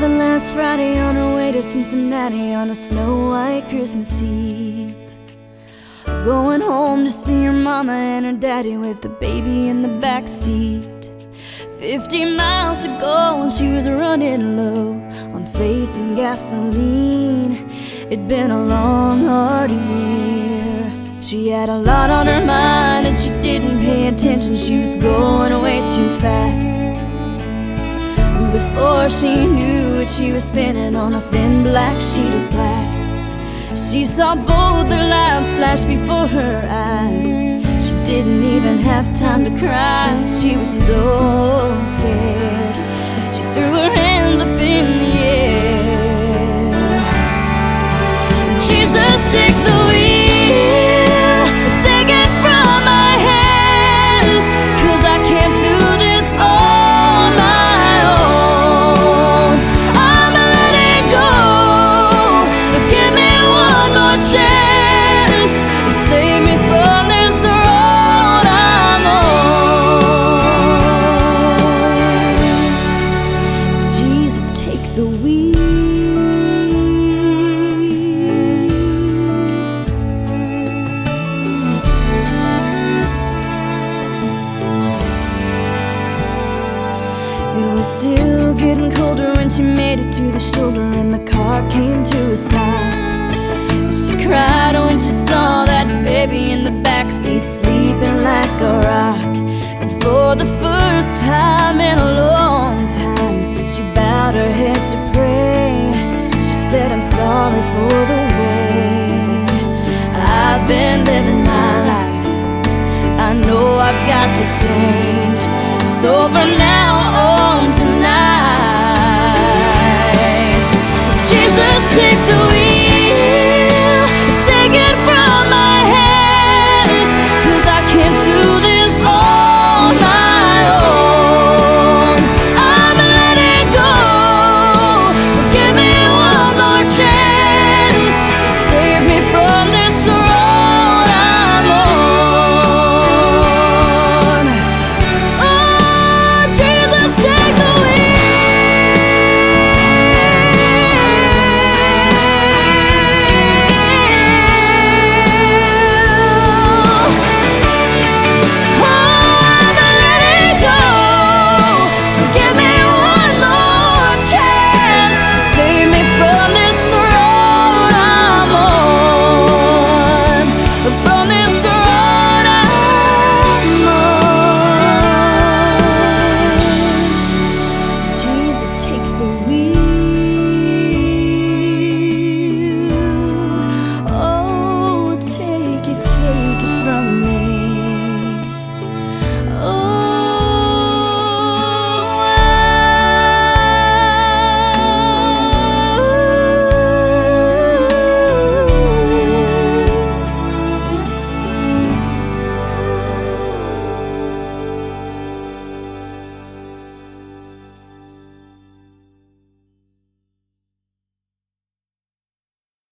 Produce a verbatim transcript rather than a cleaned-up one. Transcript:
driving last Friday on her way to Cincinnati on a snow-white Christmas Eve. Going home to see her mama and her daddy with the baby in the back seat. Fifty miles to go and she was running low on faith and gasoline. It'd been a long, hard year. She had a lot on her mind and she didn't pay attention. She was going way too fast. Before she knew it, she was spinning on a thin black sheet of glass. She saw both their lives flash before her eyes. She didn't even have time to cry. She was so scared. She threw her hands up in the air. Jesus, take the wheel, take it from my hands, 'cause I can't do this on my own. I'm letting go, so give me one more chance to save me from this road I'm on. Jesus, take the wheel. It was still getting colder when she made it to the shoulder and the car came to a stop. She cried when she saw that baby in the backseat sleeping like a rock. And for the first time in a long time, she bowed her head to pray. She said, I'm sorry for the way I've been living my life. I know I've got to change. So from now on tonight,